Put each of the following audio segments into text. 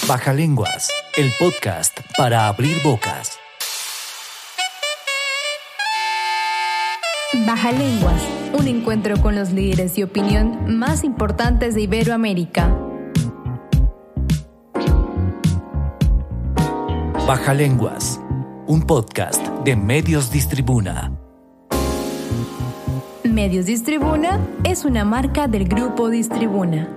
Bajalenguas, el podcast para abrir bocas. Bajalenguas, un encuentro con los líderes de opinión más importantes de Iberoamérica. Bajalenguas, un podcast de Medios Distribuna. Medios Distribuna es una marca del Grupo Distribuna.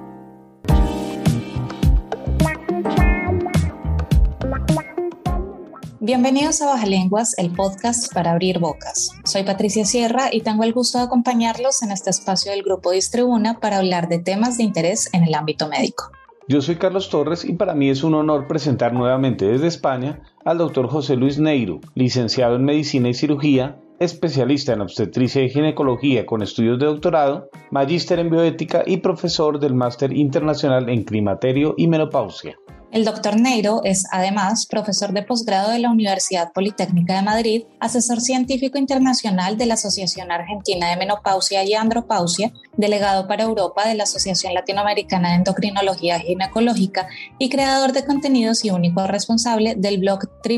Bienvenidos a Bajalenguas, el podcast para abrir bocas. Soy Patricia Sierra y tengo el gusto de acompañarlos en este espacio del Grupo Distribuna para hablar de temas de interés en el ámbito médico. Yo soy Carlos Torres y para mí es un honor presentar nuevamente desde España al Dr. José Luis Neiro, licenciado en Medicina y Cirugía, especialista en obstetricia y ginecología con estudios de doctorado, magíster en bioética y profesor del Máster Internacional en Climaterio y Menopausia. El Dr. Neiro es, además, profesor de posgrado de la Universidad Politécnica de Madrid, asesor científico internacional de la Asociación Argentina de Menopausia y Andropausia, delegado para Europa de la Asociación Latinoamericana de Endocrinología Ginecológica y creador de contenidos y único responsable del blog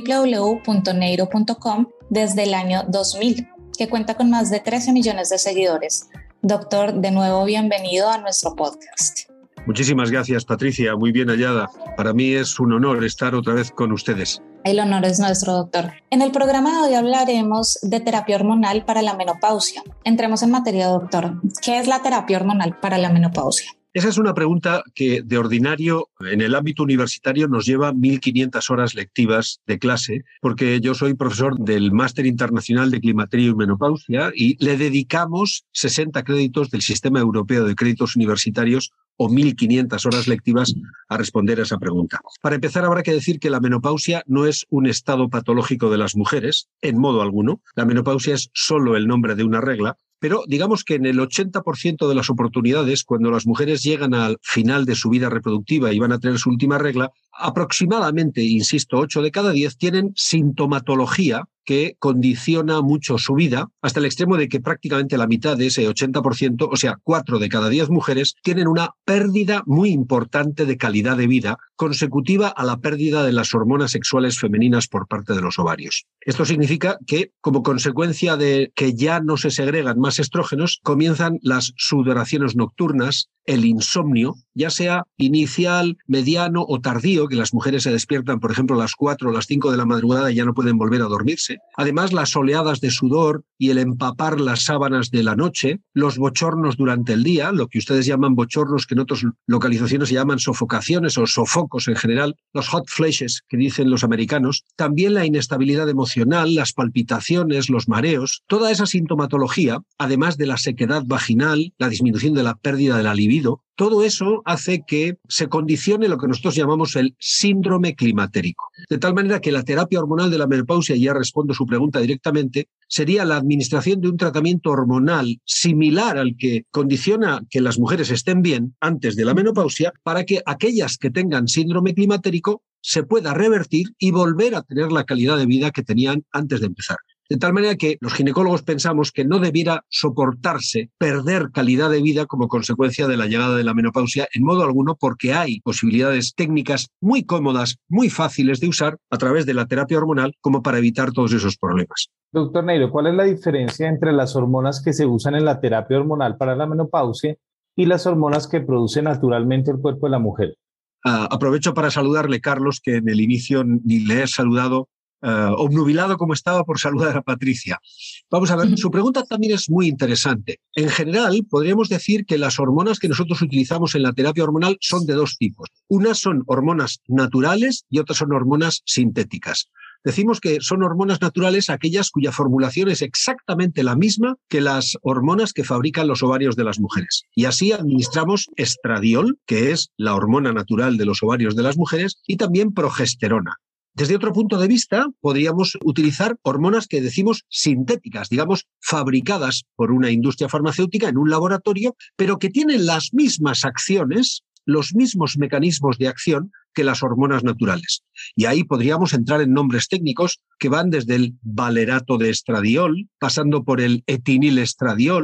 www.neiro.com desde el año 2000, que cuenta con más de 13 millones de seguidores. Doctor, de nuevo bienvenido a nuestro podcast. Muchísimas gracias, Patricia, muy bien hallada. Para mí es un honor estar otra vez con ustedes. El honor es nuestro, doctor. En el programa de hoy hablaremos de terapia hormonal para la menopausia. Entremos en materia, doctor. ¿Qué es la terapia hormonal para la menopausia? Esa es una pregunta que de ordinario en el ámbito universitario nos lleva 1.500 horas lectivas de clase, porque yo soy profesor del Máster Internacional de Climaterio y Menopausia y le dedicamos 60 créditos del Sistema Europeo de Créditos Universitarios o 1.500 horas lectivas a responder a esa pregunta. Para empezar, habrá que decir que la menopausia no es un estado patológico de las mujeres, en modo alguno. La menopausia es solo el nombre de una regla, pero digamos que en el 80% de las oportunidades, cuando las mujeres llegan al final de su vida reproductiva y van a tener su última regla, aproximadamente, insisto, 8 de cada 10 tienen sintomatología que condiciona mucho su vida, hasta el extremo de que prácticamente la mitad de ese 80%, o sea, 4 de cada 10 mujeres, tienen una pérdida muy importante de calidad de vida consecutiva a la pérdida de las hormonas sexuales femeninas por parte de los ovarios. Esto significa que, como consecuencia de que ya no se segregan más estrógenos, comienzan las sudoraciones nocturnas, el insomnio, ya sea inicial, mediano o tardío, que las mujeres se despiertan, por ejemplo, a las 4 o las 5 de la madrugada y ya no pueden volver a dormirse. Además, las oleadas de sudor y el empapar las sábanas de la noche, los bochornos durante el día, lo que ustedes llaman bochornos, que en otras localizaciones se llaman sofocaciones o sofocos en general, los hot flashes que dicen los americanos, también la inestabilidad emocional, las palpitaciones, los mareos, toda esa sintomatología, además de la sequedad vaginal, la disminución de la pérdida de la libido, todo eso hace que se condicione lo que nosotros llamamos el síndrome climatérico. De tal manera que la terapia hormonal de la menopausia, y ya respondo su pregunta directamente, sería la administración de un tratamiento hormonal similar al que condiciona que las mujeres estén bien antes de la menopausia, para que aquellas que tengan síndrome climatérico se pueda revertir y volver a tener la calidad de vida que tenían antes de empezar. De tal manera que los ginecólogos pensamos que no debiera soportarse perder calidad de vida como consecuencia de la llegada de la menopausia en modo alguno, porque hay posibilidades técnicas muy cómodas, muy fáciles de usar a través de la terapia hormonal como para evitar todos esos problemas. Doctor Neiro, ¿cuál es la diferencia entre las hormonas que se usan en la terapia hormonal para la menopausia y las hormonas que produce naturalmente el cuerpo de la mujer? Aprovecho para saludarle, Carlos, que en el inicio ni le he saludado, obnubilado como estaba por saludar a Patricia. Vamos a ver, su pregunta también es muy interesante. En general, podríamos decir que las hormonas que nosotros utilizamos en la terapia hormonal son de dos tipos. Unas son hormonas naturales y otras son hormonas sintéticas. Decimos que son hormonas naturales aquellas cuya formulación es exactamente la misma que las hormonas que fabrican los ovarios de las mujeres. Y así administramos estradiol, que es la hormona natural de los ovarios de las mujeres, y también progesterona. Desde otro punto de vista, podríamos utilizar hormonas que decimos sintéticas, digamos, fabricadas por una industria farmacéutica en un laboratorio, pero que tienen las mismas acciones, los mismos mecanismos de acción que las hormonas naturales. Y ahí podríamos entrar en nombres técnicos que van desde el valerato de estradiol, pasando por el etinilestradiol,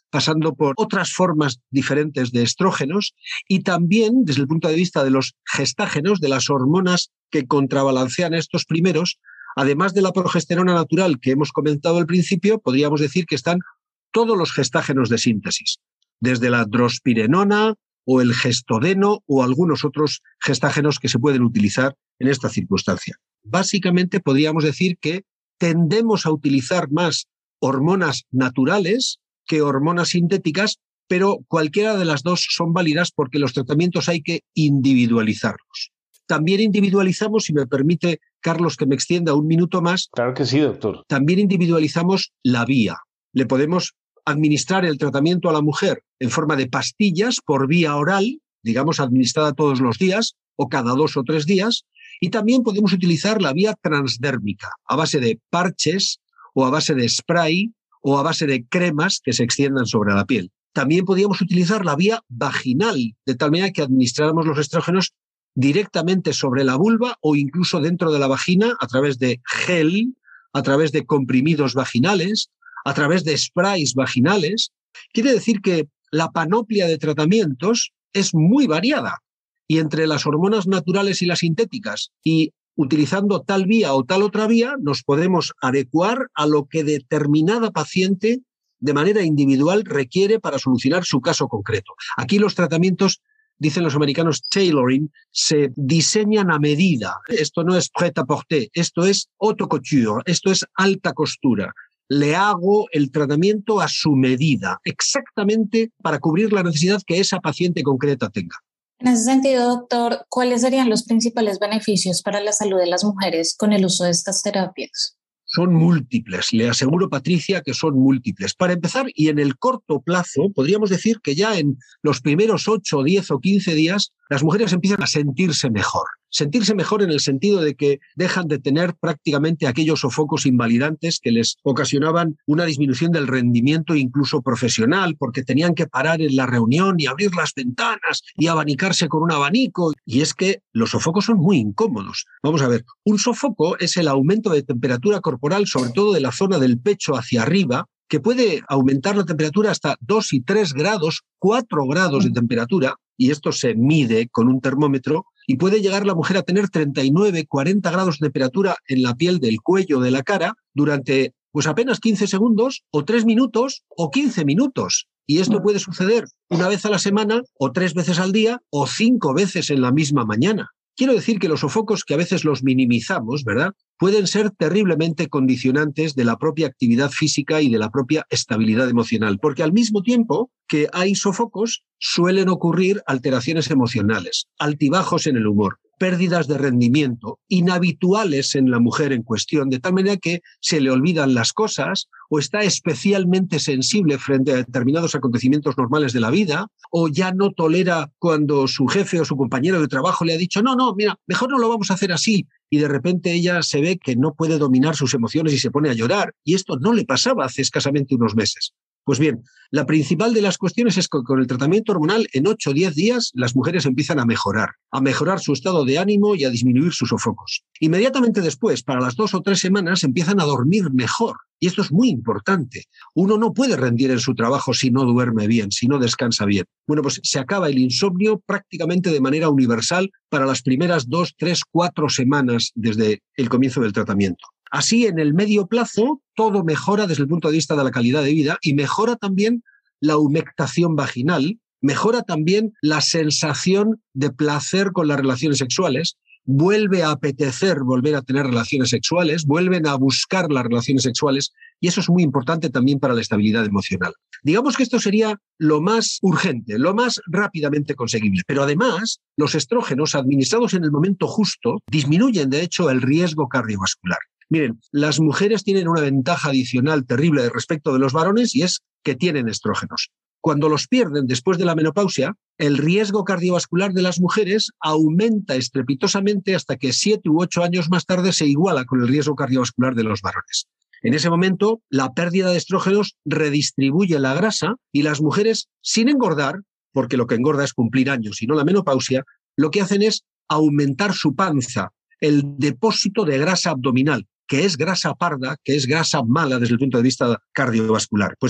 pasando por otras formas diferentes de estrógenos y también desde el punto de vista de los gestágenos, de las hormonas que contrabalancean estos primeros, además de la progesterona natural que hemos comentado al principio, podríamos decir que están todos los gestágenos de síntesis, desde la drospirenona o el gestodeno o algunos otros gestágenos que se pueden utilizar en esta circunstancia. Básicamente podríamos decir que tendemos a utilizar más hormonas naturales que hormonas sintéticas, pero cualquiera de las dos son válidas porque los tratamientos hay que individualizarlos. También individualizamos, si me permite, Carlos, que me extienda un minuto más. Claro que sí, doctor. También individualizamos la vía. Le podemos administrar el tratamiento a la mujer en forma de pastillas por vía oral, digamos administrada todos los días o cada 2 o 3 días, y también podemos utilizar la vía transdérmica a base de parches o a base de spray o a base de cremas que se extiendan sobre la piel. También podríamos utilizar la vía vaginal, de tal manera que administráramos los estrógenos directamente sobre la vulva o incluso dentro de la vagina a través de gel, a través de comprimidos vaginales, a través de sprays vaginales. Quiere decir que la panoplia de tratamientos es muy variada y entre las hormonas naturales y las sintéticas y utilizando tal vía o tal otra vía nos podemos adecuar a lo que determinada paciente de manera individual requiere para solucionar su caso concreto. Aquí los tratamientos, dicen los americanos, tailoring, se diseñan a medida. Esto no es prêt-à-porter, esto es haute couture, esto es alta costura. Le hago el tratamiento a su medida, exactamente para cubrir la necesidad que esa paciente concreta tenga. En ese sentido, doctor, ¿cuáles serían los principales beneficios para la salud de las mujeres con el uso de estas terapias? Son múltiples, le aseguro, Patricia, que son múltiples. Para empezar, y en el corto plazo, podríamos decir que ya en los primeros 8, 10 o 15 días, las mujeres empiezan a sentirse mejor. Sentirse mejor en el sentido de que dejan de tener prácticamente aquellos sofocos invalidantes que les ocasionaban una disminución del rendimiento incluso profesional, porque tenían que parar en la reunión y abrir las ventanas y abanicarse con un abanico. Y es que los sofocos son muy incómodos. Vamos a ver, un sofoco es el aumento de temperatura corporal, sobre todo de la zona del pecho hacia arriba, que puede aumentar la temperatura hasta 2 y 3 grados, 4 grados de temperatura, y esto se mide con un termómetro, y puede llegar la mujer a tener 39, 40 grados de temperatura en la piel del cuello de la cara durante pues apenas 15 segundos, o 3 minutos, o 15 minutos. Y esto puede suceder una vez a la semana, o 3 veces al día, o 5 veces en la misma mañana. Quiero decir que los sofocos, que a veces los minimizamos, ¿verdad?, pueden ser terriblemente condicionantes de la propia actividad física y de la propia estabilidad emocional, porque al mismo tiempo que hay sofocos, suelen ocurrir alteraciones emocionales, altibajos en el humor, pérdidas de rendimiento, inhabituales en la mujer en cuestión, de tal manera que se le olvidan las cosas o está especialmente sensible frente a determinados acontecimientos normales de la vida, o ya no tolera cuando su jefe o su compañero de trabajo le ha dicho no, mira, mejor no lo vamos a hacer así, y de repente ella se ve que no puede dominar sus emociones y se pone a llorar, y esto no le pasaba hace escasamente unos meses. Pues bien, la principal de las cuestiones es que con el tratamiento hormonal en 8 o 10 días las mujeres empiezan a mejorar su estado de ánimo y a disminuir sus sofocos. Inmediatamente después, para las 2 o 3 semanas, empiezan a dormir mejor. Y esto es muy importante. Uno no puede rendir en su trabajo si no duerme bien, si no descansa bien. Bueno, pues se acaba el insomnio prácticamente de manera universal para las primeras 2, 3, 4 semanas desde el comienzo del tratamiento. Así, en el medio plazo, todo mejora desde el punto de vista de la calidad de vida y mejora también la humectación vaginal, mejora también la sensación de placer con las relaciones sexuales, vuelve a apetecer volver a tener relaciones sexuales, vuelven a buscar las relaciones sexuales, y eso es muy importante también para la estabilidad emocional. Digamos que esto sería lo más urgente, lo más rápidamente conseguible, pero además los estrógenos administrados en el momento justo disminuyen de hecho el riesgo cardiovascular. Miren, las mujeres tienen una ventaja adicional terrible respecto de los varones y es que tienen estrógenos. Cuando los pierden después de la menopausia, el riesgo cardiovascular de las mujeres aumenta estrepitosamente hasta que 7 u 8 años más tarde se iguala con el riesgo cardiovascular de los varones. En ese momento, la pérdida de estrógenos redistribuye la grasa y las mujeres, sin engordar, porque lo que engorda es cumplir años y no la menopausia, lo que hacen es aumentar su panza, el depósito de grasa abdominal, que es grasa parda, que es grasa mala desde el punto de vista cardiovascular. Pues bien,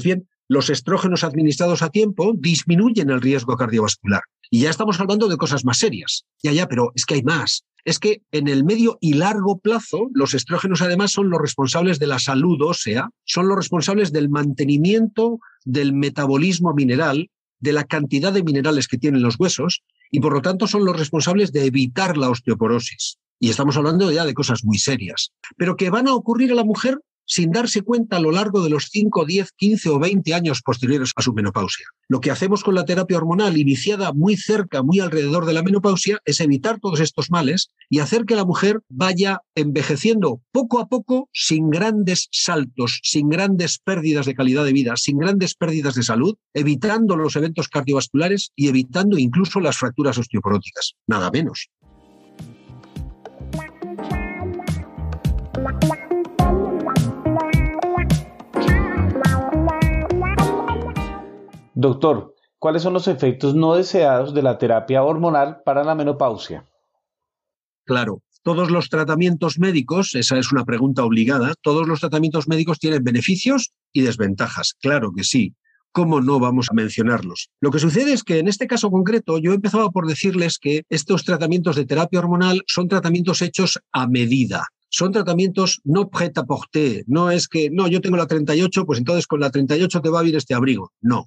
los estrógenos administrados a tiempo disminuyen el riesgo cardiovascular. Y ya estamos hablando de cosas más serias. Ya, pero es que hay más. Es que en el medio y largo plazo, los estrógenos además son los responsables de la salud ósea, son los responsables del mantenimiento del metabolismo mineral, de la cantidad de minerales que tienen los huesos, y por lo tanto son los responsables de evitar la osteoporosis. Y estamos hablando ya de cosas muy serias, pero que van a ocurrir a la mujer sin darse cuenta a lo largo de los 5, 10, 15 o 20 años posteriores a su menopausia. Lo que hacemos con la terapia hormonal iniciada muy cerca, muy alrededor de la menopausia, es evitar todos estos males y hacer que la mujer vaya envejeciendo poco a poco, sin grandes saltos, sin grandes pérdidas de calidad de vida, sin grandes pérdidas de salud, evitando los eventos cardiovasculares y evitando incluso las fracturas osteoporóticas. Nada menos. Doctor, ¿cuáles son los efectos no deseados de la terapia hormonal para la menopausia? Claro, todos los tratamientos médicos, esa es una pregunta obligada, todos los tratamientos médicos tienen beneficios y desventajas, claro que sí. ¿Cómo no vamos a mencionarlos? Lo que sucede es que en este caso concreto yo empezaba por decirles que estos tratamientos de terapia hormonal son tratamientos hechos a medida. Son tratamientos no prêt-à-porter. No es que, no, yo tengo la 38, pues entonces con la 38 te va bien este abrigo. No.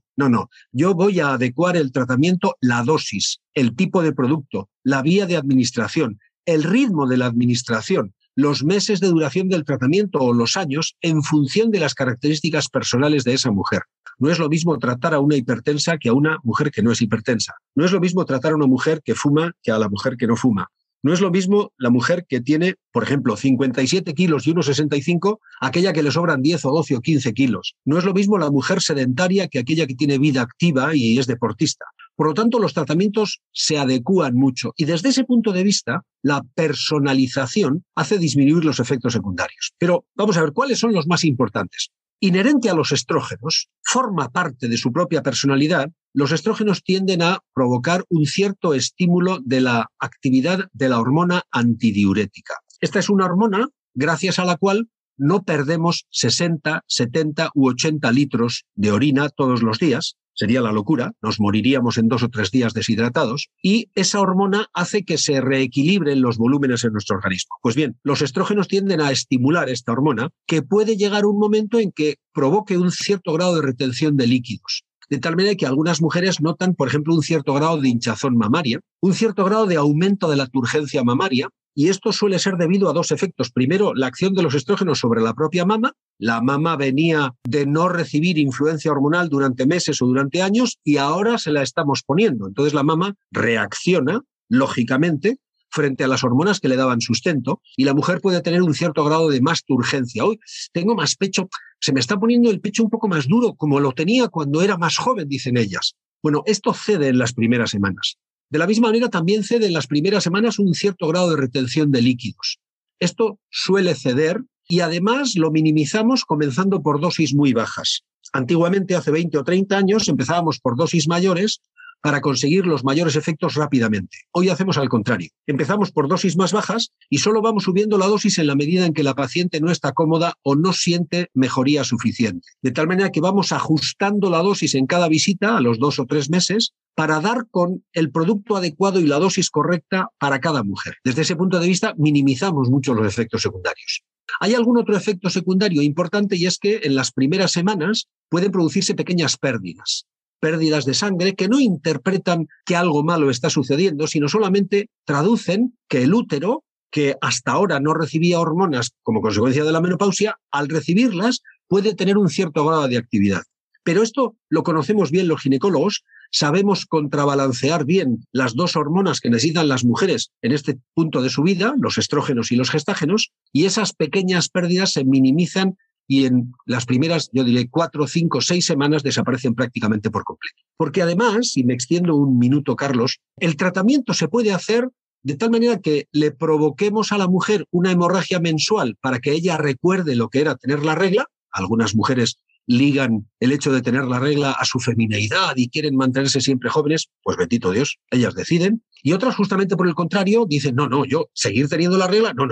Yo voy a adecuar el tratamiento, la dosis, el tipo de producto, la vía de administración, el ritmo de la administración, los meses de duración del tratamiento o los años en función de las características personales de esa mujer. No es lo mismo tratar a una hipertensa que a una mujer que no es hipertensa. No es lo mismo tratar a una mujer que fuma que a la mujer que no fuma. No es lo mismo la mujer que tiene, por ejemplo, 57 kilos y 1,65, aquella que le sobran 10 o 12 o 15 kilos. No es lo mismo la mujer sedentaria que aquella que tiene vida activa y es deportista. Por lo tanto, los tratamientos se adecúan mucho y desde ese punto de vista, la personalización hace disminuir los efectos secundarios. Pero vamos a ver, ¿cuáles son los más importantes? Inherente a los estrógenos, forma parte de su propia personalidad, los estrógenos tienden a provocar un cierto estímulo de la actividad de la hormona antidiurética. Esta es una hormona gracias a la cual no perdemos 60, 70 u 80 litros de orina todos los días. Sería la locura, nos moriríamos en 2 o 3 días deshidratados, y esa hormona hace que se reequilibren los volúmenes en nuestro organismo. Pues bien, los estrógenos tienden a estimular esta hormona, que puede llegar un momento en que provoque un cierto grado de retención de líquidos. De tal manera que algunas mujeres notan, por ejemplo, un cierto grado de hinchazón mamaria, un cierto grado de aumento de la turgencia mamaria, y esto suele ser debido a 2 efectos. Primero, la acción de los estrógenos sobre la propia mama. La mama venía de no recibir influencia hormonal durante meses o durante años y ahora se la estamos poniendo. Entonces la mama reacciona, lógicamente, frente a las hormonas que le daban sustento y la mujer puede tener un cierto grado de más turgencia. Hoy tengo más pecho, se me está poniendo el pecho un poco más duro, como lo tenía cuando era más joven, dicen ellas. Bueno, esto cede en las primeras semanas. De la misma manera, también cede en las primeras semanas un cierto grado de retención de líquidos. Esto suele ceder y además lo minimizamos comenzando por dosis muy bajas. Antiguamente, hace 20 o 30 años, empezábamos por dosis mayores para conseguir los mayores efectos rápidamente. Hoy hacemos al contrario. Empezamos por dosis más bajas y solo vamos subiendo la dosis en la medida en que la paciente no está cómoda o no siente mejoría suficiente. De tal manera que vamos ajustando la dosis en cada visita a los 2 o 3 meses para dar con el producto adecuado y la dosis correcta para cada mujer. Desde ese punto de vista, minimizamos mucho los efectos secundarios. Hay algún otro efecto secundario importante y es que en las primeras semanas pueden producirse pequeñas pérdidas de sangre que no interpretan que algo malo está sucediendo, sino solamente traducen que el útero, que hasta ahora no recibía hormonas como consecuencia de la menopausia, al recibirlas puede tener un cierto grado de actividad. Pero esto lo conocemos bien los ginecólogos, sabemos contrabalancear bien las 2 hormonas que necesitan las mujeres en este punto de su vida, los estrógenos y los gestágenos, y esas pequeñas pérdidas se minimizan y en las primeras, yo diré, 4, 5, 6 semanas desaparecen prácticamente por completo. Porque además, si me extiendo un minuto, Carlos, el tratamiento se puede hacer de tal manera que le provoquemos a la mujer una hemorragia mensual para que ella recuerde lo que era tener la regla. Algunas mujeres ligan el hecho de tener la regla a su femineidad y quieren mantenerse siempre jóvenes, pues bendito Dios, ellas deciden. Y otras justamente por el contrario dicen, no, yo seguir teniendo la regla, no.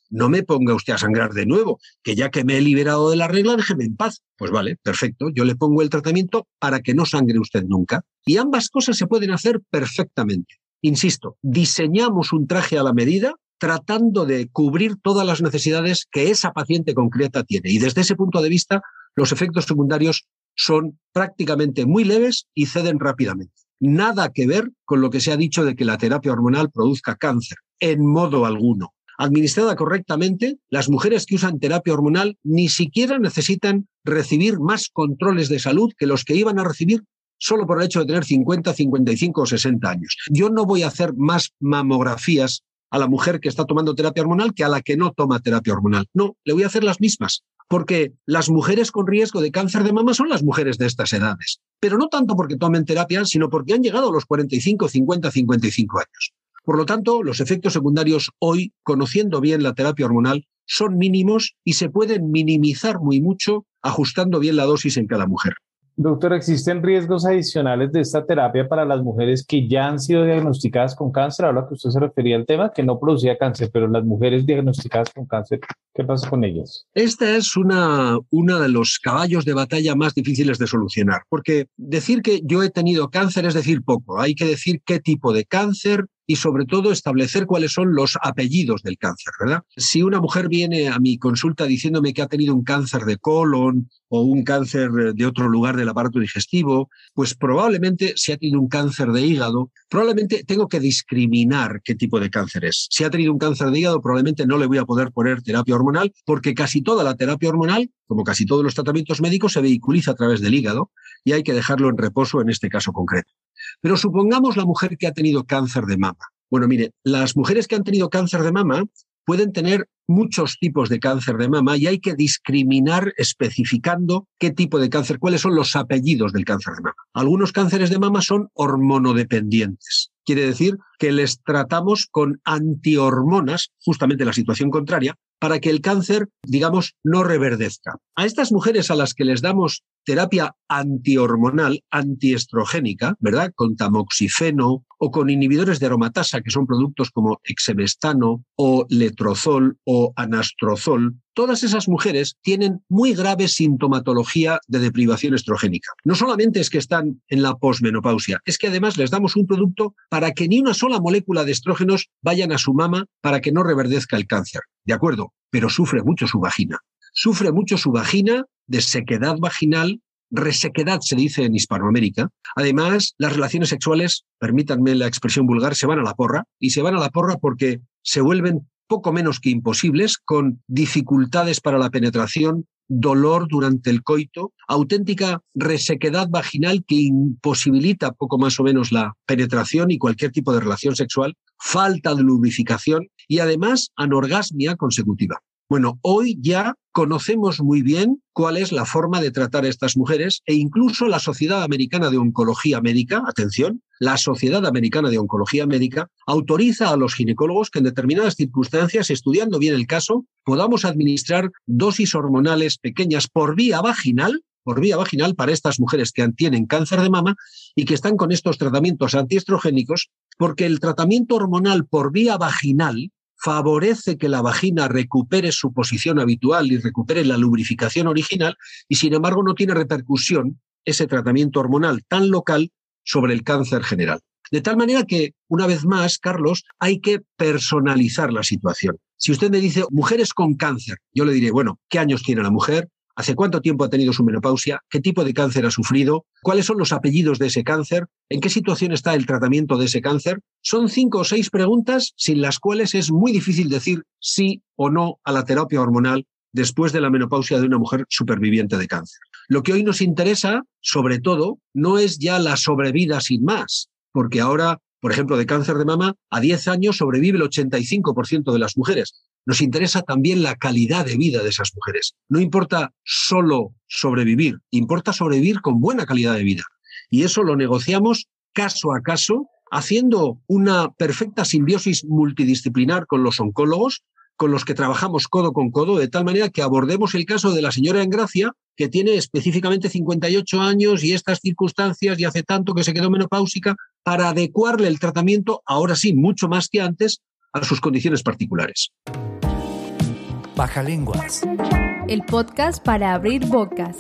no me ponga usted a sangrar de nuevo, que ya que me he liberado de la regla, déjeme en paz. Pues vale, perfecto, yo le pongo el tratamiento para que no sangre usted nunca. Y ambas cosas se pueden hacer perfectamente. Insisto, diseñamos un traje a la medida tratando de cubrir todas las necesidades que esa paciente concreta tiene. Y desde ese punto de vista, los efectos secundarios son prácticamente muy leves y ceden rápidamente. Nada que ver con lo que se ha dicho de que la terapia hormonal produzca cáncer, en modo alguno. Administrada correctamente, las mujeres que usan terapia hormonal ni siquiera necesitan recibir más controles de salud que los que iban a recibir solo por el hecho de tener 50, 55 o 60 años. Yo no voy a hacer más mamografías a la mujer que está tomando terapia hormonal que a la que no toma terapia hormonal. No, le voy a hacer las mismas, porque las mujeres con riesgo de cáncer de mama son las mujeres de estas edades. Pero no tanto porque tomen terapia, sino porque han llegado a los 45, 50, 55 años. Por lo tanto, los efectos secundarios hoy, conociendo bien la terapia hormonal, son mínimos y se pueden minimizar muy mucho ajustando bien la dosis en cada mujer. Doctor, ¿existen riesgos adicionales de esta terapia para las mujeres que ya han sido diagnosticadas con cáncer? Ahora que usted se refería al tema, que no producía cáncer, pero las mujeres diagnosticadas con cáncer, ¿qué pasa con ellas? Esta es una de los caballos de batalla más difíciles de solucionar, porque decir que yo he tenido cáncer es decir poco. Hay que decir qué tipo de cáncer y sobre todo establecer cuáles son los apellidos del cáncer, ¿verdad? Si una mujer viene a mi consulta diciéndome que ha tenido un cáncer de colon o un cáncer de otro lugar del aparato digestivo, pues probablemente si ha tenido un cáncer de hígado, probablemente tengo que discriminar qué tipo de cáncer es. Si ha tenido un cáncer de hígado, probablemente no le voy a poder poner terapia hormonal porque casi toda la terapia hormonal, como casi todos los tratamientos médicos, se vehiculiza a través del hígado y hay que dejarlo en reposo en este caso concreto. Pero supongamos la mujer que ha tenido cáncer de mama. Bueno, mire, las mujeres que han tenido cáncer de mama pueden tener muchos tipos de cáncer de mama y hay que discriminar especificando qué tipo de cáncer, cuáles son los apellidos del cáncer de mama. Algunos cánceres de mama son hormonodependientes. Quiere decir que les tratamos con antihormonas, justamente la situación contraria, para que el cáncer, digamos, no reverdezca. A estas mujeres a las que les damos terapia antihormonal, antiestrogénica, ¿verdad? Con tamoxifeno o con inhibidores de aromatasa, que son productos como exemestano o letrozol o anastrozol, todas esas mujeres tienen muy grave sintomatología de deprivación estrogénica. No solamente es que están en la posmenopausia, es que además les damos un producto para que ni una sola molécula de estrógenos vayan a su mama para que no reverdezca el cáncer. De acuerdo, pero sufre mucho su vagina. Sufre mucho su vagina de sequedad vaginal, resequedad se dice en Hispanoamérica. Además, las relaciones sexuales, permítanme la expresión vulgar, se van a la porra. Y se van a la porra porque se vuelven poco menos que imposibles, con dificultades para la penetración, dolor durante el coito, auténtica resequedad vaginal que imposibilita poco más o menos la penetración y cualquier tipo de relación sexual, falta de lubrificación y además anorgasmia consecutiva. Bueno, hoy ya conocemos muy bien cuál es la forma de tratar a estas mujeres e incluso la Sociedad Americana de Oncología Médica, atención, la Sociedad Americana de Oncología Médica autoriza a los ginecólogos que en determinadas circunstancias, estudiando bien el caso, podamos administrar dosis hormonales pequeñas por vía vaginal para estas mujeres que tienen cáncer de mama y que están con estos tratamientos antiestrogénicos, porque el tratamiento hormonal por vía vaginal favorece que la vagina recupere su posición habitual y recupere la lubrificación original y, sin embargo, no tiene repercusión ese tratamiento hormonal tan local sobre el cáncer general. De tal manera que, una vez más, Carlos, hay que personalizar la situación. Si usted me dice mujeres con cáncer, yo le diré, bueno, ¿qué años tiene la mujer? ¿Hace cuánto tiempo ha tenido su menopausia? ¿Qué tipo de cáncer ha sufrido? ¿Cuáles son los apellidos de ese cáncer? ¿En qué situación está el tratamiento de ese cáncer? Son 5 o 6 preguntas sin las cuales es muy difícil decir sí o no a la terapia hormonal después de la menopausia de una mujer superviviente de cáncer. Lo que hoy nos interesa, sobre todo, no es ya la sobrevida sin más, porque ahora, por ejemplo, de cáncer de mama, a 10 años sobrevive el 85% de las mujeres. Nos interesa también la calidad de vida de esas mujeres. No importa solo sobrevivir, importa sobrevivir con buena calidad de vida. Y eso lo negociamos caso a caso, haciendo una perfecta simbiosis multidisciplinar con los oncólogos, con los que trabajamos codo con codo, de tal manera que abordemos el caso de la señora Engracia, que tiene específicamente 58 años y estas circunstancias y hace tanto que se quedó menopáusica, para adecuarle el tratamiento, ahora sí, mucho más que antes, a sus condiciones particulares. Bajalenguas. El podcast para abrir bocas.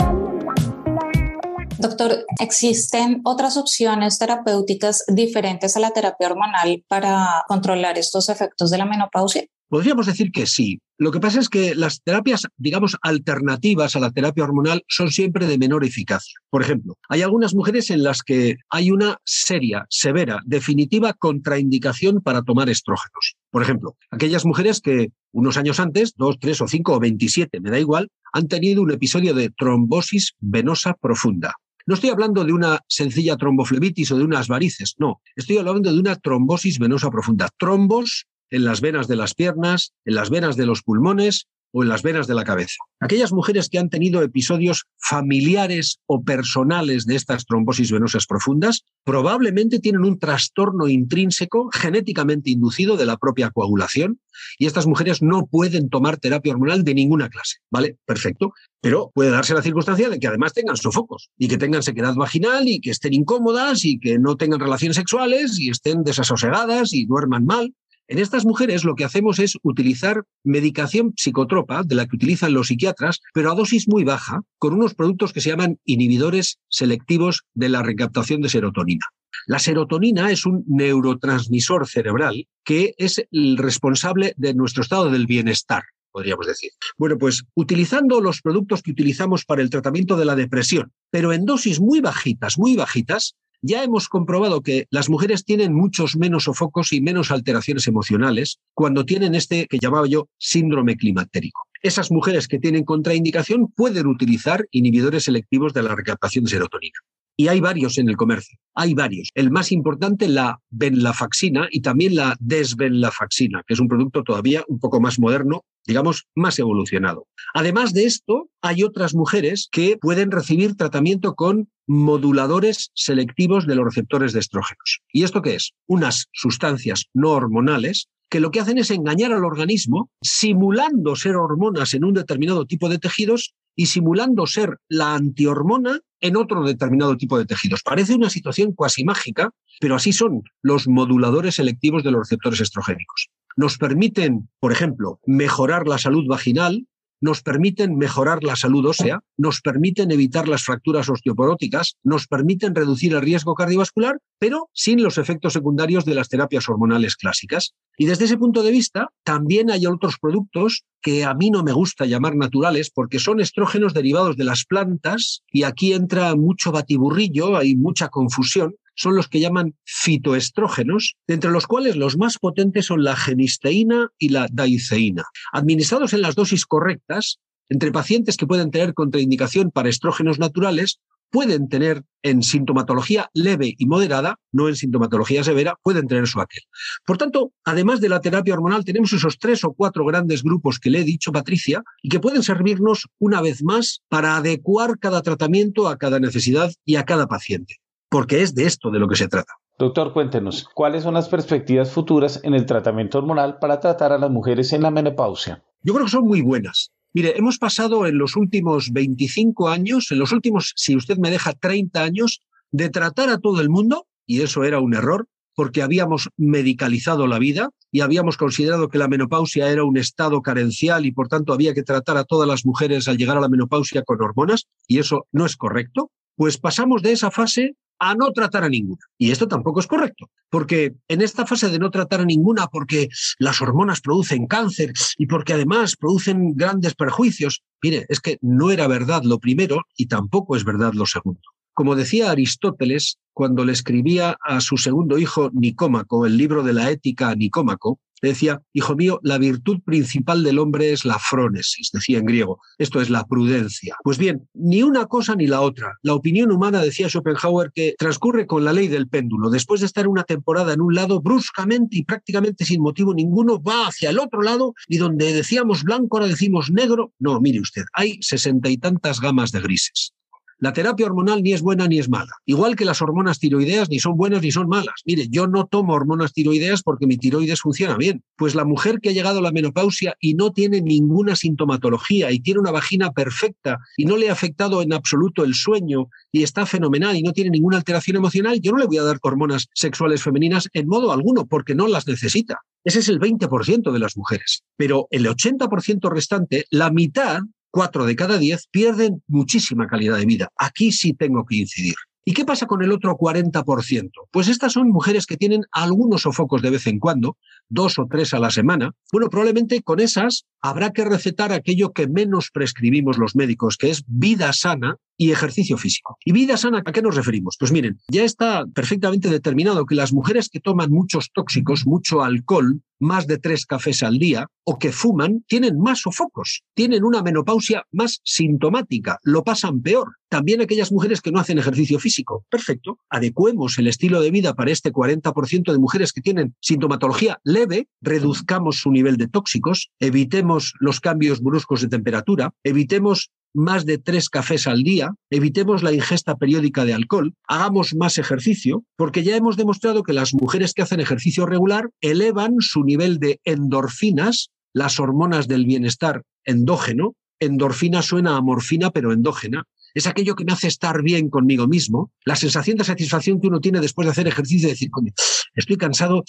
Doctor, ¿existen otras opciones terapéuticas diferentes a la terapia hormonal para controlar estos efectos de la menopausia? Podríamos decir que sí. Lo que pasa es que las terapias, digamos, alternativas a la terapia hormonal son siempre de menor eficacia. Por ejemplo, hay algunas mujeres en las que hay una seria, severa, definitiva contraindicación para tomar estrógenos. Por ejemplo, aquellas mujeres que unos años antes, 2, 3 o 5 o 27, me da igual, han tenido un episodio de trombosis venosa profunda. No estoy hablando de una sencilla tromboflebitis o de unas varices, no. Estoy hablando de una trombosis venosa profunda. Trombos en las venas de las piernas, en las venas de los pulmones o en las venas de la cabeza. Aquellas mujeres que han tenido episodios familiares o personales de estas trombosis venosas profundas probablemente tienen un trastorno intrínseco genéticamente inducido de la propia coagulación y estas mujeres no pueden tomar terapia hormonal de ninguna clase. ¿Vale? Perfecto. Pero puede darse la circunstancia de que además tengan sofocos y que tengan sequedad vaginal y que estén incómodas y que no tengan relaciones sexuales y estén desasosegadas y duerman mal. En estas mujeres lo que hacemos es utilizar medicación psicotropa, de la que utilizan los psiquiatras, pero a dosis muy baja, con unos productos que se llaman inhibidores selectivos de la recaptación de serotonina. La serotonina es un neurotransmisor cerebral que es el responsable de nuestro estado del bienestar, podríamos decir. Bueno, pues utilizando los productos que utilizamos para el tratamiento de la depresión, pero en dosis muy bajitas, ya hemos comprobado que las mujeres tienen muchos menos sofocos y menos alteraciones emocionales cuando tienen este que llamaba yo síndrome climatérico. Esas mujeres que tienen contraindicación pueden utilizar inhibidores selectivos de la recaptación de serotonina. Y hay varios en el comercio, hay varios. El más importante, la venlafaxina y también la desvenlafaxina, que es un producto todavía un poco más moderno, digamos, más evolucionado. Además de esto, hay otras mujeres que pueden recibir tratamiento con moduladores selectivos de los receptores de estrógenos. ¿Y esto qué es? Unas sustancias no hormonales que lo que hacen es engañar al organismo, simulando ser hormonas en un determinado tipo de tejidos y simulando ser la antihormona en otro determinado tipo de tejidos. Parece una situación cuasi mágica, pero así son los moduladores selectivos de los receptores estrogénicos. Nos permiten, por ejemplo, mejorar la salud vaginal, nos permiten mejorar la salud ósea, nos permiten evitar las fracturas osteoporóticas, nos permiten reducir el riesgo cardiovascular, pero sin los efectos secundarios de las terapias hormonales clásicas. Y desde ese punto de vista, también hay otros productos que a mí no me gusta llamar naturales porque son estrógenos derivados de las plantas y aquí entra mucho batiburrillo, hay mucha confusión. Son los que llaman fitoestrógenos, entre los cuales los más potentes son la genisteína y la daiceína. Administrados en las dosis correctas, entre pacientes que pueden tener contraindicación para estrógenos naturales, pueden tener en sintomatología leve y moderada, no en sintomatología severa, pueden tener su aquel. Por tanto, además de la terapia hormonal, tenemos esos 3 o 4 grandes grupos que le he dicho, Patricia, y que pueden servirnos una vez más para adecuar cada tratamiento a cada necesidad y a cada paciente. Porque es de esto de lo que se trata. Doctor, cuéntenos, ¿cuáles son las perspectivas futuras en el tratamiento hormonal para tratar a las mujeres en la menopausia? Yo creo que son muy buenas. Mire, hemos pasado en los últimos 25 años, en los últimos, si usted me deja, 30 años, de tratar a todo el mundo, y eso era un error, porque habíamos medicalizado la vida y habíamos considerado que la menopausia era un estado carencial y por tanto había que tratar a todas las mujeres al llegar a la menopausia con hormonas, y eso no es correcto. Pues pasamos de esa fase a no tratar a ninguna. Y esto tampoco es correcto, porque en esta fase de no tratar a ninguna porque las hormonas producen cáncer y porque además producen grandes perjuicios, mire, es que no era verdad lo primero y tampoco es verdad lo segundo. Como decía Aristóteles cuando le escribía a su segundo hijo Nicómaco, el libro de la Ética a Nicómaco, le decía: hijo mío, la virtud principal del hombre es la frónesis, decía en griego, esto es la prudencia. Pues bien, ni una cosa ni la otra. La opinión humana, decía Schopenhauer, que transcurre con la ley del péndulo. Después de estar una temporada en un lado, bruscamente y prácticamente sin motivo ninguno, va hacia el otro lado y donde decíamos blanco, ahora decimos negro. No, mire usted, hay 60 y tantas gamas de grises. La terapia hormonal ni es buena ni es mala. Igual que las hormonas tiroideas ni son buenas ni son malas. Mire, yo no tomo hormonas tiroideas porque mi tiroides funciona bien. Pues la mujer que ha llegado a la menopausia y no tiene ninguna sintomatología y tiene una vagina perfecta y no le ha afectado en absoluto el sueño y está fenomenal y no tiene ninguna alteración emocional, yo no le voy a dar hormonas sexuales femeninas en modo alguno porque no las necesita. Ese es el 20% de las mujeres. Pero el 80% restante, la mitad, 4 de cada 10, pierden muchísima calidad de vida. Aquí sí tengo que incidir. ¿Y qué pasa con el otro 40%? Pues estas son mujeres que tienen algunos sofocos de vez en cuando, 2 o 3 a la semana. Bueno, probablemente con esas habrá que recetar aquello que menos prescribimos los médicos, que es vida sana y ejercicio físico. ¿Y vida sana a qué nos referimos? Pues miren, ya está perfectamente determinado que las mujeres que toman muchos tóxicos, mucho alcohol, más de 3 cafés al día, o que fuman, tienen más sofocos, tienen una menopausia más sintomática, lo pasan peor. También aquellas mujeres que no hacen ejercicio físico. Perfecto, adecuemos el estilo de vida para este 40% de mujeres que tienen sintomatología leve, reduzcamos su nivel de tóxicos, evitemos los cambios bruscos de temperatura, evitemos más de 3 cafés al día, evitemos la ingesta periódica de alcohol, hagamos más ejercicio, porque ya hemos demostrado que las mujeres que hacen ejercicio regular elevan su nivel de endorfinas, las hormonas del bienestar endógeno. Endorfina suena a morfina, pero endógena. Es aquello que me hace estar bien conmigo mismo, la sensación de satisfacción que uno tiene después de hacer ejercicio y decir, coño, estoy cansado,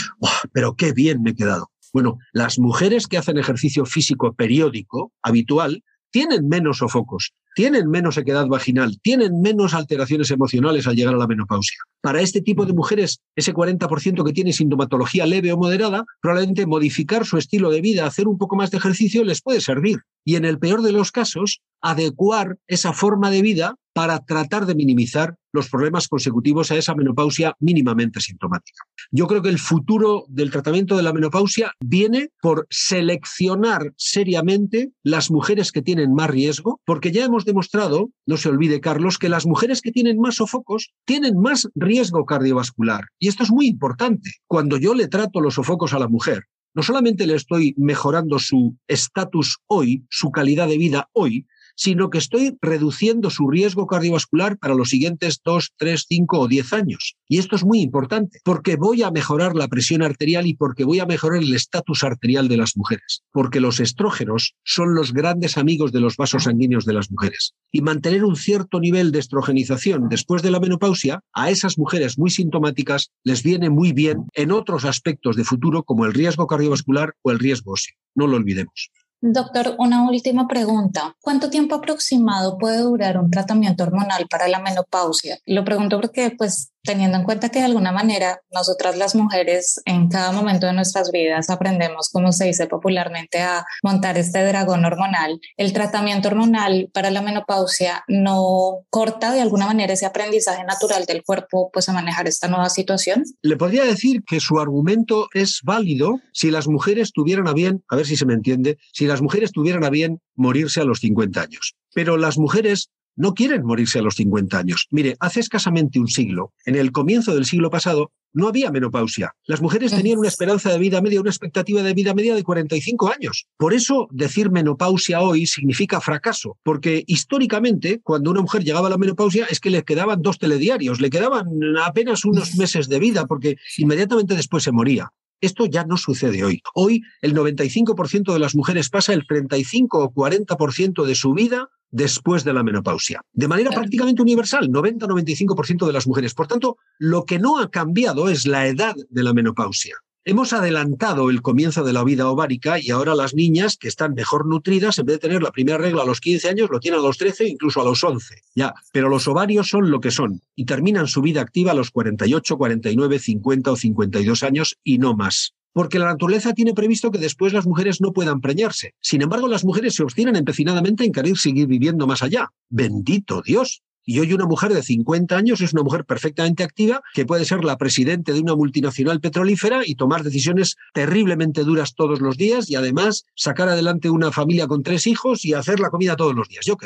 pero qué bien me he quedado. Bueno, las mujeres que hacen ejercicio físico periódico, habitual, tienen menos sofocos, tienen menos sequedad vaginal, tienen menos alteraciones emocionales al llegar a la menopausia. Para este tipo de mujeres, ese 40% que tiene sintomatología leve o moderada, probablemente modificar su estilo de vida, hacer un poco más de ejercicio, les puede servir. Y en el peor de los casos, adecuar esa forma de vida para tratar de minimizar los problemas consecutivos a esa menopausia mínimamente sintomática. Yo creo que el futuro del tratamiento de la menopausia viene por seleccionar seriamente las mujeres que tienen más riesgo, porque ya hemos demostrado, no se olvide Carlos, que las mujeres que tienen más sofocos tienen más riesgo cardiovascular. Y esto es muy importante. Cuando yo le trato los sofocos a la mujer, no solamente le estoy mejorando su estatus hoy, su calidad de vida hoy, sino que estoy reduciendo su riesgo cardiovascular para los siguientes 2, 3, 5 o 10 años. Y esto es muy importante, porque voy a mejorar la presión arterial y porque voy a mejorar el estatus arterial de las mujeres, porque los estrógenos son los grandes amigos de los vasos sanguíneos de las mujeres. Y mantener un cierto nivel de estrogenización después de la menopausia, a esas mujeres muy sintomáticas les viene muy bien en otros aspectos de futuro, como el riesgo cardiovascular o el riesgo óseo. No lo olvidemos. Doctor, una última pregunta. ¿Cuánto tiempo aproximado puede durar un tratamiento hormonal para la menopausia? Lo pregunto porque, pues, teniendo en cuenta que de alguna manera nosotras las mujeres en cada momento de nuestras vidas aprendemos, como se dice popularmente, a montar este dragón hormonal, el tratamiento hormonal para la menopausia no corta de alguna manera ese aprendizaje natural del cuerpo, pues, a manejar esta nueva situación. Le podría decir que su argumento es válido si las mujeres tuvieran a bien, a ver si se me entiende, si las mujeres tuvieran a bien morirse a los 50 años. Pero las mujeres no quieren morirse a los 50 años. Mire, hace escasamente un siglo, en el comienzo del siglo pasado, no había menopausia. Las mujeres tenían una esperanza de vida media, una expectativa de vida media de 45 años. Por eso decir menopausia hoy significa fracaso, porque históricamente, cuando una mujer llegaba a la menopausia, es que le quedaban 2 telediarios, le quedaban apenas unos meses de vida, porque inmediatamente después se moría. Esto ya no sucede hoy. Hoy el 95% de las mujeres pasa el 35 o 40% de su vida después de la menopausia. De manera prácticamente universal, 90-95% de las mujeres. Por tanto, lo que no ha cambiado es la edad de la menopausia. Hemos adelantado el comienzo de la vida ovárica y ahora las niñas que están mejor nutridas, en vez de tener la primera regla a los 15 años, lo tienen a los 13, incluso a los 11. Ya, pero los ovarios son lo que son y terminan su vida activa a los 48, 49, 50 o 52 años y no más. Porque la naturaleza tiene previsto que después las mujeres no puedan preñarse. Sin embargo, las mujeres se obstinan empecinadamente en querer seguir viviendo más allá. ¡Bendito Dios! Y hoy una mujer de 50 años es una mujer perfectamente activa que puede ser la presidenta de una multinacional petrolífera y tomar decisiones terriblemente duras todos los días y además sacar adelante una familia con 3 hijos y hacer la comida todos los días. Yo qué sé.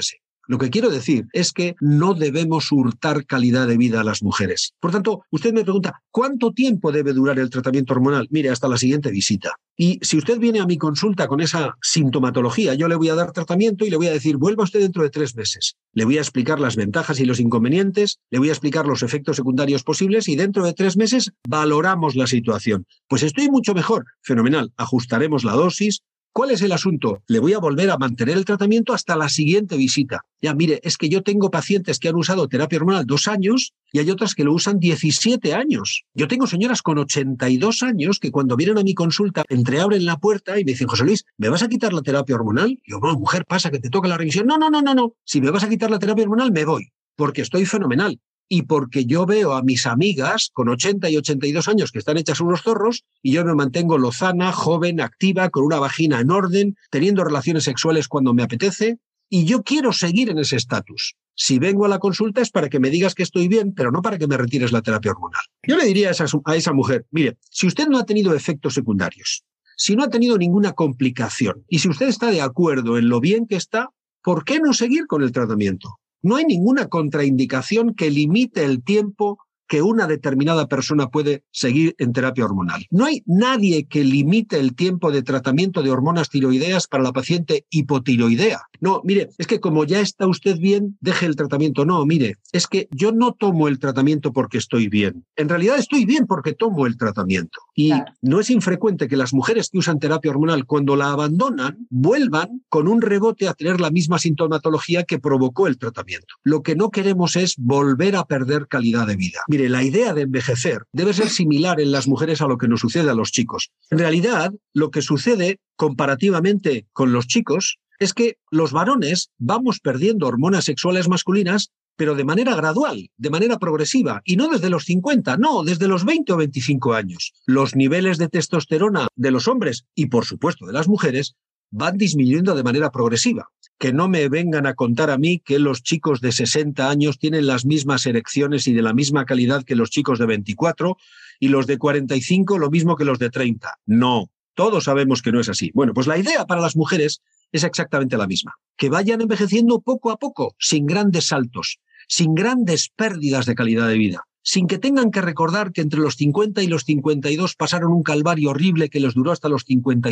Lo que quiero decir es que no debemos hurtar calidad de vida a las mujeres. Por tanto, usted me pregunta, ¿cuánto tiempo debe durar el tratamiento hormonal? Mire, hasta la siguiente visita. Y si usted viene a mi consulta con esa sintomatología, yo le voy a dar tratamiento y le voy a decir, vuelva usted dentro de 3 meses. Le voy a explicar las ventajas y los inconvenientes, le voy a explicar los efectos secundarios posibles y dentro de 3 meses valoramos la situación. Pues estoy mucho mejor. Fenomenal. Ajustaremos la dosis. ¿Cuál es el asunto? Le voy a volver a mantener el tratamiento hasta la siguiente visita. Ya, mire, es que yo tengo pacientes que han usado terapia hormonal 2 años y hay otras que lo usan 17 años. Yo tengo señoras con 82 años que cuando vienen a mi consulta entreabren la puerta y me dicen, José Luis, ¿me vas a quitar la terapia hormonal? Y yo, bueno, mujer, pasa que te toca la revisión. No. Si me vas a quitar la terapia hormonal, me voy, porque estoy fenomenal. Y porque yo veo a mis amigas con 80 y 82 años que están hechas unos zorros y yo me mantengo lozana, joven, activa, con una vagina en orden, teniendo relaciones sexuales cuando me apetece, y yo quiero seguir en ese estatus. Si vengo a la consulta es para que me digas que estoy bien, pero no para que me retires la terapia hormonal. Yo le diría a esa mujer, mire, si usted no ha tenido efectos secundarios, si no ha tenido ninguna complicación y si usted está de acuerdo en lo bien que está, ¿por qué no seguir con el tratamiento? No hay ninguna contraindicación que limite el tiempo que una determinada persona puede seguir en terapia hormonal. No hay nadie que limite el tiempo de tratamiento de hormonas tiroideas para la paciente hipotiroidea. No, mire, es que como ya está usted bien, deje el tratamiento. No, mire, es que yo no tomo el tratamiento porque estoy bien. En realidad estoy bien porque tomo el tratamiento. Y claro, no es infrecuente que las mujeres que usan terapia hormonal, cuando la abandonan, vuelvan con un rebote a tener la misma sintomatología que provocó el tratamiento. Lo que no queremos es volver a perder calidad de vida. Mire, la idea de envejecer debe ser similar en las mujeres a lo que nos sucede a los chicos. En realidad, lo que sucede comparativamente con los chicos es que los varones vamos perdiendo hormonas sexuales masculinas, pero de manera gradual, de manera progresiva, y no desde los 50, no, desde los 20 o 25 años. Los niveles de testosterona de los hombres y, por supuesto, de las mujeres van disminuyendo de manera progresiva. Que no me vengan a contar a mí que los chicos de 60 años tienen las mismas erecciones y de la misma calidad que los chicos de 24 y los de 45 lo mismo que los de 30. No, todos sabemos que no es así. Bueno, pues la idea para las mujeres es exactamente la misma. Que vayan envejeciendo poco a poco, sin grandes saltos, sin grandes pérdidas de calidad de vida, sin que tengan que recordar que entre los 50 y los 52 pasaron un calvario horrible que les duró hasta los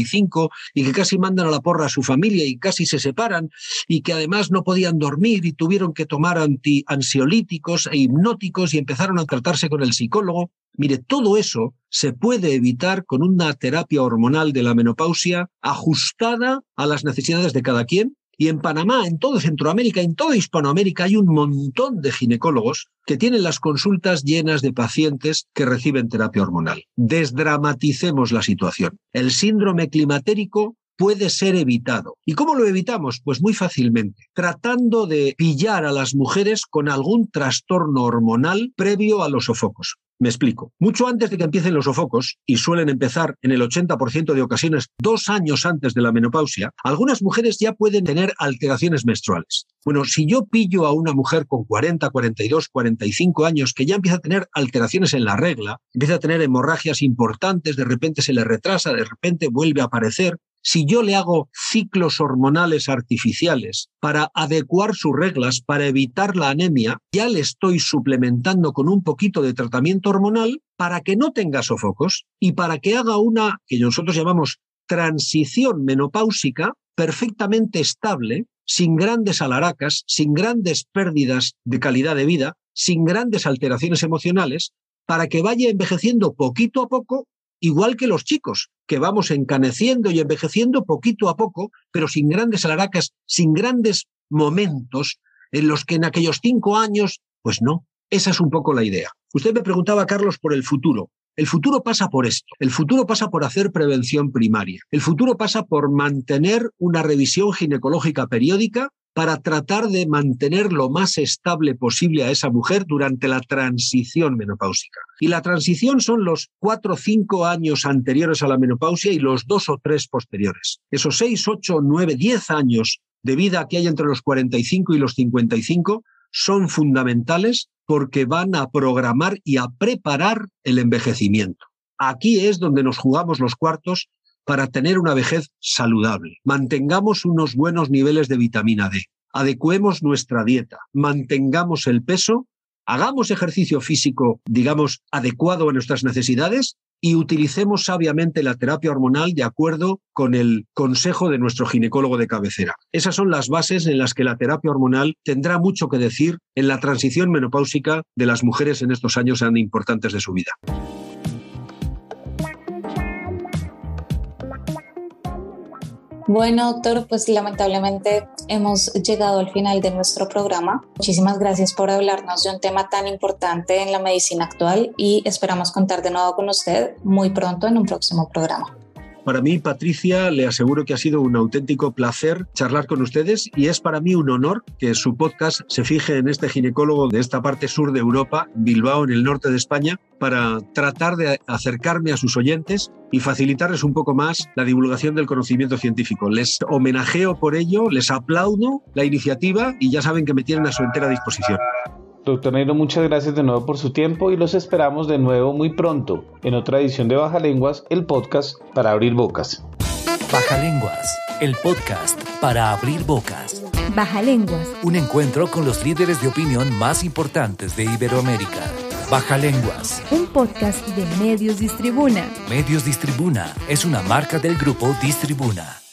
55 y que casi mandan a la porra a su familia y casi se separan y que además no podían dormir y tuvieron que tomar ansiolíticos e hipnóticos y empezaron a tratarse con el psicólogo. Mire, todo eso se puede evitar con una terapia hormonal de la menopausia ajustada a las necesidades de cada quien. Y en Panamá, en toda Centroamérica, en toda Hispanoamérica hay un montón de ginecólogos que tienen las consultas llenas de pacientes que reciben terapia hormonal. Desdramaticemos la situación. El síndrome climatérico puede ser evitado. ¿Y cómo lo evitamos? Pues muy fácilmente, tratando de pillar a las mujeres con algún trastorno hormonal previo a los sofocos. Me explico. Mucho antes de que empiecen los sofocos, y suelen empezar en el 80% de ocasiones 2 años antes de la menopausia, algunas mujeres ya pueden tener alteraciones menstruales. Bueno, si yo pillo a una mujer con 40, 42, 45 años que ya empieza a tener alteraciones en la regla, empieza a tener hemorragias importantes, de repente se le retrasa, de repente vuelve a aparecer, si yo le hago ciclos hormonales artificiales para adecuar sus reglas, para evitar la anemia, ya le estoy suplementando con un poquito de tratamiento hormonal para que no tenga sofocos y para que haga una, que nosotros llamamos transición menopáusica, perfectamente estable, sin grandes alaracas, sin grandes pérdidas de calidad de vida, sin grandes alteraciones emocionales, para que vaya envejeciendo poquito a poco, igual que los chicos, que vamos encaneciendo y envejeciendo poquito a poco, pero sin grandes alaracas, sin grandes momentos en los que en aquellos 5 años, pues no, esa es un poco la idea. Usted me preguntaba, Carlos, por el futuro. El futuro pasa por esto. El futuro pasa por hacer prevención primaria. El futuro pasa por mantener una revisión ginecológica periódica para tratar de mantener lo más estable posible a esa mujer durante la transición menopáusica. Y la transición son los 4 o 5 años anteriores a la menopausia y los 2 o 3 posteriores. Esos 6, 8, 9, 10 años de vida que hay entre los 45 y los 55 son fundamentales porque van a programar y a preparar el envejecimiento. Aquí es donde nos jugamos los cuartos para tener una vejez saludable. Mantengamos unos buenos niveles de vitamina D. adecuemos nuestra dieta, mantengamos el peso, hagamos ejercicio físico, digamos, adecuado a nuestras necesidades y utilicemos sabiamente la terapia hormonal de acuerdo con el consejo de nuestro ginecólogo de cabecera. Esas son las bases en las que la terapia hormonal tendrá mucho que decir en la transición menopáusica de las mujeres en estos años tan importantes de su vida. Bueno, doctor, pues lamentablemente hemos llegado al final de nuestro programa. Muchísimas gracias por hablarnos de un tema tan importante en la medicina actual y esperamos contar de nuevo con usted muy pronto en un próximo programa. Para mí, Patricia, le aseguro que ha sido un auténtico placer charlar con ustedes y es para mí un honor que su podcast se fije en este ginecólogo de esta parte sur de Europa, Bilbao, en el norte de España, para tratar de acercarme a sus oyentes y facilitarles un poco más la divulgación del conocimiento científico. Les homenajeo por ello, les aplaudo la iniciativa y ya saben que me tienen a su entera disposición. Doctor Neiro, muchas gracias de nuevo por su tiempo y los esperamos de nuevo muy pronto en otra edición de Baja Lenguas, el podcast para abrir bocas. Baja Lenguas, el podcast para abrir bocas. Baja Lenguas. Un encuentro con los líderes de opinión más importantes de Iberoamérica. Baja Lenguas. Un podcast de Medios Distribuna. Medios Distribuna es una marca del grupo Distribuna.